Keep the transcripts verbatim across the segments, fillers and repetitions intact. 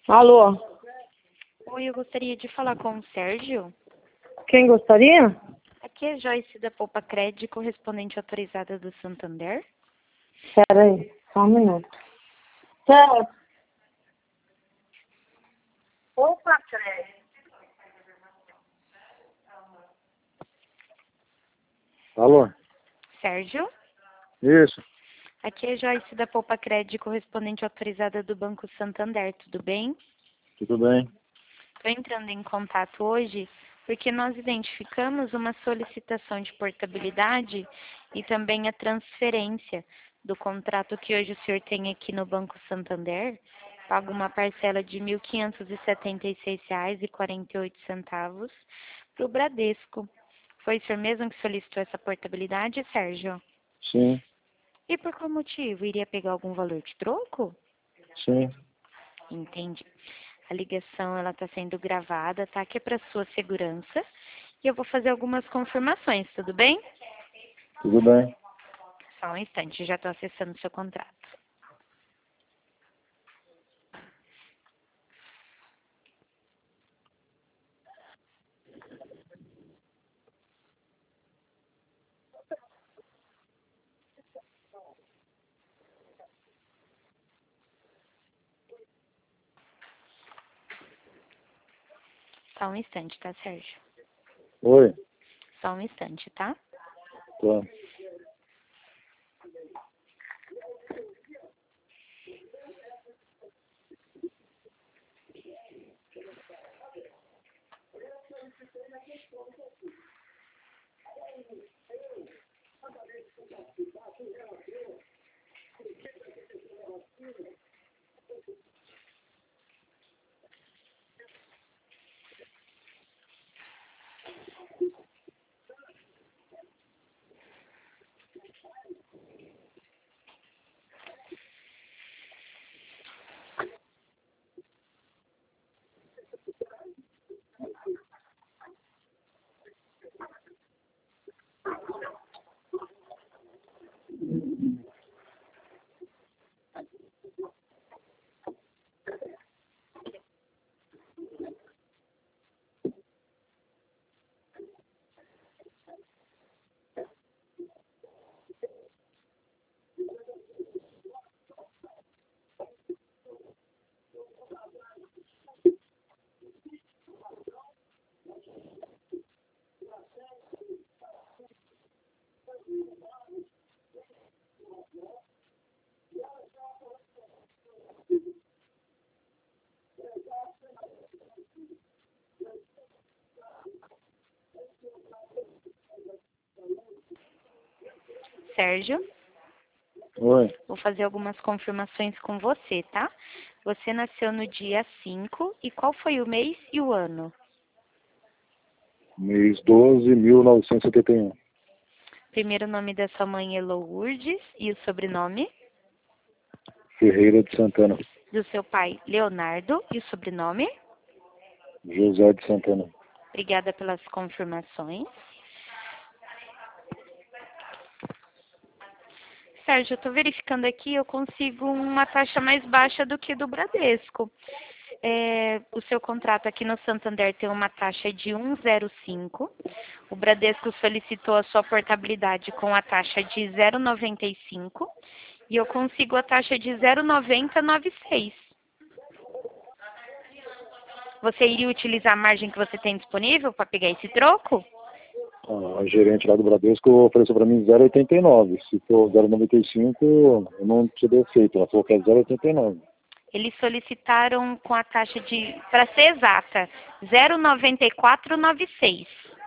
Alô? Oi, eu gostaria de falar com o Sérgio. Quem gostaria? Aqui é Joyce da Poupa Cred, correspondente autorizada do Santander. Espera aí, só um minuto. Pera. Poupa Cred. Alô? Sérgio? Isso. Aqui é Joyce da Poupa Cred, correspondente autorizada do Banco Santander, tudo bem? Tudo bem? Estou entrando em contato hoje porque nós identificamos uma solicitação de portabilidade e também a transferência do contrato que hoje o senhor tem aqui no Banco Santander, paga uma parcela de mil quinhentos e setenta e seis reais e quarenta e oito centavos para o Bradesco. Foi o senhor mesmo que solicitou essa portabilidade, Sérgio? Sim, E por qual motivo? Iria pegar algum valor de troco? sim. Entendi. A ligação ela está sendo gravada, tá? Que é para sua segurança. E eu vou fazer algumas confirmações, tudo bem? Tudo bem. Só um instante, já estou acessando o seu contrato. Só um instante, tá, Sérgio? Oi. Só um instante, tá? Tá. Sérgio, Oi. vou fazer algumas confirmações com você, tá? Você nasceu no dia cinco e qual foi o mês e o ano? Mês doze, mil novecentos e setenta e um. Primeiro nome da sua mãe é Lourdes e o sobrenome? Ferreira de Santana. Do seu pai, Leonardo, e o sobrenome? José de Santana. Obrigada pelas confirmações. Sérgio, eu estou verificando aqui, eu consigo uma taxa mais baixa do que do Bradesco. É, o seu contrato aqui no Santander tem uma taxa de um vírgula zero cinco. O Bradesco solicitou a sua portabilidade com a taxa de zero vírgula noventa e cinco. E eu consigo a taxa de zero vírgula noventa e noventa e seis. Você iria utilizar a margem que você tem disponível para pegar esse troco? A gerente lá do Bradesco ofereceu para mim zero vírgula oitenta e nove. Se for zero vírgula noventa e cinco, eu não teria feito. Ela falou que é zero vírgula oitenta e nove. Eles solicitaram com a taxa de, para ser exata, zero vírgula noventa e quatro noventa e seis.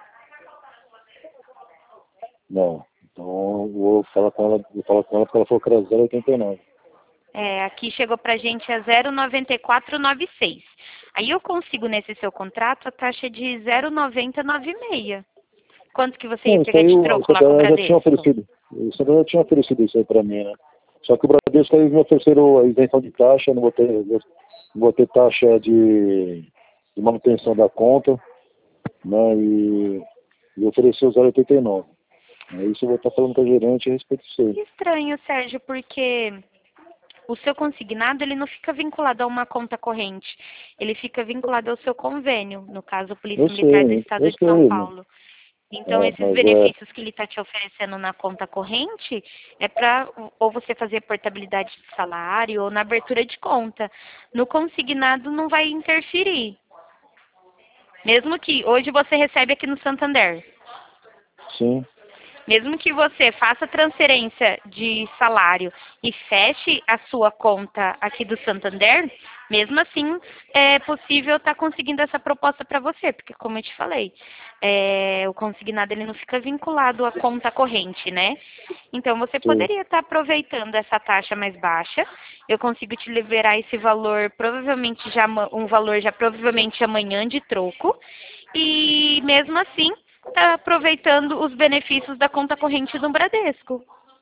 Não. Então eu vou falar com ela, vou falar com ela porque ela falou que era zero vírgula oitenta e nove. É, aqui chegou pra gente a zero vírgula noventa e quatro noventa e seis. Aí eu consigo nesse seu contrato a taxa de zero vírgula noventa noventa e seis. Quanto que você ia Não, isso pegar aí de eu, troco isso lá com o aí eu já tinha Bradesco? oferecido. Isso aí eu já tinha oferecido isso aí para mim, né? Só que o Bradesco aí me ofereceram a isenção de taxa, não vou ter, não vou ter taxa de, de manutenção da conta, né? E, e ofereceu zero vírgula oitenta e nove. É isso eu vou estar falando com a gerente a respeito disso aí. Estranho, Sérgio, porque o seu consignado ele não fica vinculado a uma conta corrente, ele fica vinculado ao seu convênio, no caso, a Polícia Eu Militar do sei, Estado eu de sei, São né? Paulo. Então, É, esses mas é, benefícios que ele está te oferecendo na conta corrente é para ou você fazer portabilidade de salário ou na abertura de conta. No consignado não vai interferir. Mesmo que hoje você recebe aqui no Santander. sim, Mesmo que você faça transferência de salário e feche a sua conta aqui do Santander, mesmo assim é possível estar conseguindo essa proposta para você, porque como eu te falei, é, o consignado ele não fica vinculado à conta corrente, né? Então você sim. poderia estar aproveitando essa taxa mais baixa. Eu consigo te liberar esse valor provavelmente já ama- um valor já provavelmente amanhã de troco e mesmo assim está aproveitando os benefícios da conta corrente do Bradesco.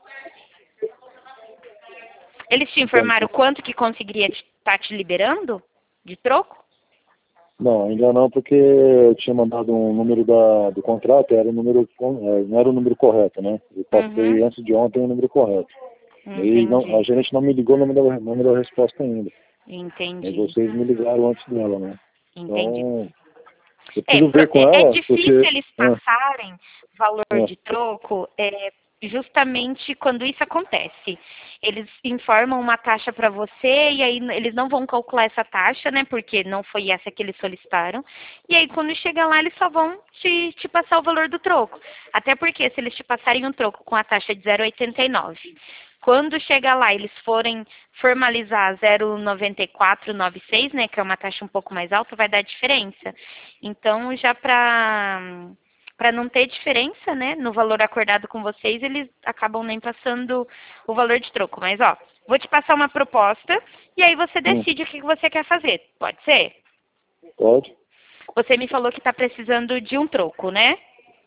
Eles te informaram Entendi. quanto que conseguiria estar te liberando de troco? Não, ainda não, porque eu tinha mandado um número da, do contrato, era o número, com- é, não era o número correto, né? Eu passei Uhum. antes de ontem o número correto. E não, a Entendi. gerente não me ligou, não me deu, não me deu a resposta ainda. Mas Entendi. vocês me ligaram antes dela, né? Entendi. Então, eu É, preciso ver pro- com é, é ela, difícil porque... eles Ah, passarem valor ah, de troco é, justamente quando isso acontece. Eles informam uma taxa para você e aí n- eles não vão calcular essa taxa, né? Porque não foi essa que eles solicitaram. E aí quando chega lá, eles só vão te, te passar o valor do troco. Até porque se eles te passarem um troco com a taxa de zero vírgula oitenta e nove, quando chegar lá eles forem formalizar zero vírgula noventa e quatro noventa e seis, né, que é uma taxa um pouco mais alta, vai dar diferença. Então, já para para não ter diferença, né, no valor acordado com vocês, eles acabam nem passando o valor de troco. Mas, ó, vou te passar uma proposta e aí você hum, decide o que você quer fazer. Pode ser? pode. Você me falou que está precisando de um troco, né?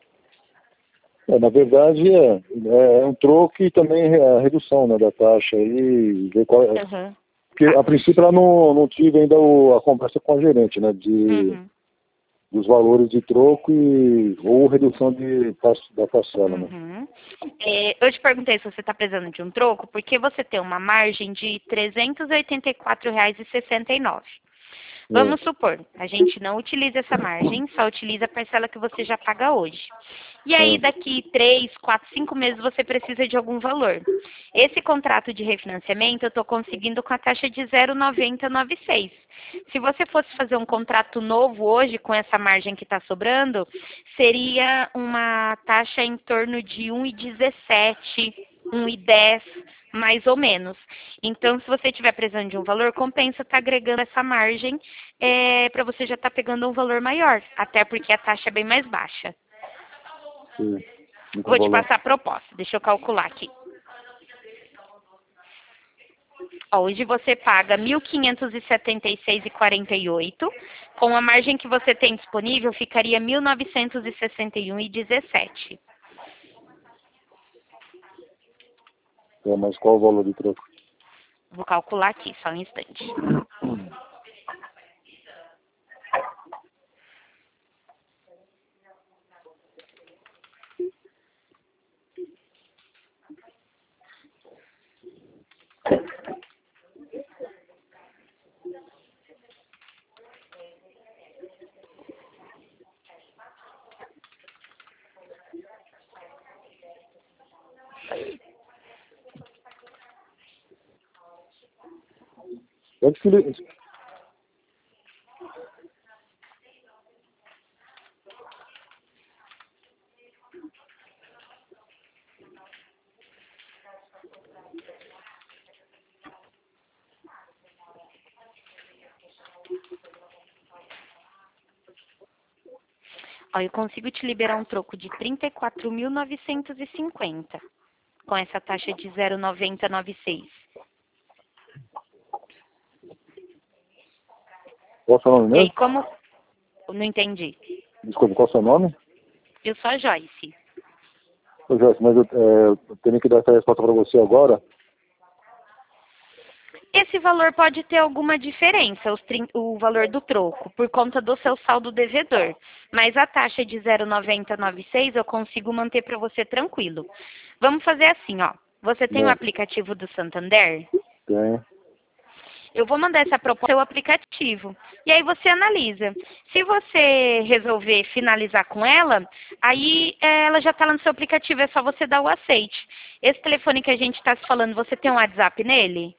É, na verdade, é, é um troco e também a redução, né, da taxa aí, ver qual é. Uhum. Porque Tá. a princípio ela não, não tive ainda o, a conversa com a gerente, né, de, Uhum. dos valores de troco e, ou redução de, pas- da parcela, né. Uhum. É, eu te perguntei se você está precisando de um troco, porque você tem uma margem de trezentos e oitenta e quatro reais e sessenta e nove. É, Vamos supor, a gente não utiliza essa margem, só utiliza a parcela que você já paga hoje. E aí, é, daqui três, quatro, cinco meses, você precisa de algum valor. Esse contrato de refinanciamento eu estou conseguindo com a taxa de zero vírgula noventa e noventa e seis. Se você fosse fazer um contrato novo hoje, com essa margem que está sobrando, seria uma taxa em torno de um vírgula dezessete, um vírgula dez, mais ou menos. Então, se você estiver precisando de um valor, compensa estar agregando essa margem é, para você já estar pegando um valor maior, até porque a taxa é bem mais baixa. sim, muito Vou te valor. passar a proposta, deixa eu calcular aqui. Ó, hoje você paga mil quinhentos e setenta e seis reais e quarenta e oito, com a margem que você tem disponível ficaria mil novecentos e sessenta e um reais e dezessete. É, mas qual o valor de troco? Vou calcular aqui, só um instante. Quanto que ele... Ó, eu consigo te liberar um troco de trinta e quatro mil novecentos e cinquenta, com essa taxa de zero vírgula noventa e noventa e seis. Qual é o seu nome E aí, mesmo? como... Não entendi. Desculpa, qual é o seu nome? Eu sou a Joyce. Ô, Jéssica, mas eu, é, eu tenho que dar essa resposta para você agora. Esse valor pode ter alguma diferença, os trin- o valor do troco, por conta do seu saldo devedor. Mas a taxa de zero vírgula noventa e noventa e seis eu consigo manter para você tranquilo. Vamos fazer assim, ó. Você tem o Não, aplicativo do Santander? Tem. Eu vou mandar essa proposta ao aplicativo. E aí você analisa. Se você resolver finalizar com ela, aí é, ela já está lá no seu aplicativo, é só você dar o aceite. Esse telefone que a gente está se falando, você tem um WhatsApp nele?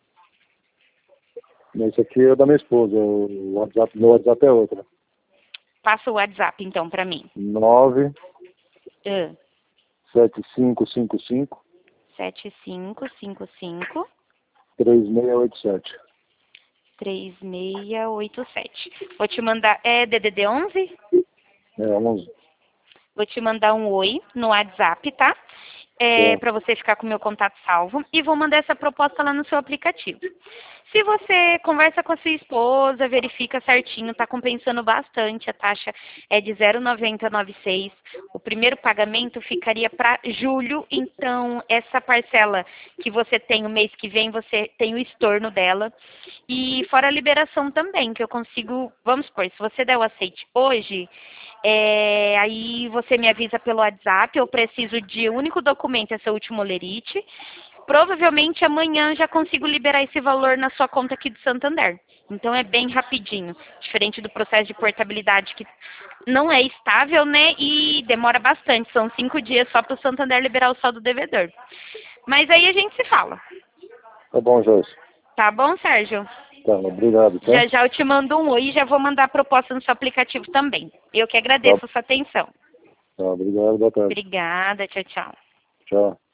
Esse aqui é da minha esposa. O WhatsApp, meu WhatsApp é outro. Passa o WhatsApp então para mim. nove Uh, sete cinco cinco cinco sete cinco cinco cinco três seis oito sete. três seis oito sete. Vou te mandar. É D D D onze? É, onze. Vou te mandar um oi no WhatsApp, tá? É, para você ficar com o meu contato salvo. E vou mandar essa proposta lá no seu aplicativo. Se você conversa com a sua esposa, verifica certinho, está compensando bastante, a taxa é de zero vírgula nove zero nove seis. O primeiro pagamento ficaria para julho, então essa parcela que você tem o mês que vem, você tem o estorno dela. E fora a liberação também, que eu consigo, vamos supor, se você der o aceite hoje, é, aí você me avisa pelo WhatsApp, eu preciso de o único documento, é seu último lerite. Provavelmente amanhã já consigo liberar esse valor na sua conta aqui do Santander. Então é bem rapidinho, diferente do processo de portabilidade que não é estável, né? E demora bastante, são cinco dias só para o Santander liberar o saldo devedor. Mas aí a gente se fala. Tá bom, Joyce. Tá bom, Sérgio? Tá, obrigado, tá? Já já eu te mando um oi e já vou mandar a proposta no seu aplicativo também. Eu que agradeço Tá. a sua atenção. Tá, obrigado, boa tarde. Obrigada, tchau, tchau. Tchau.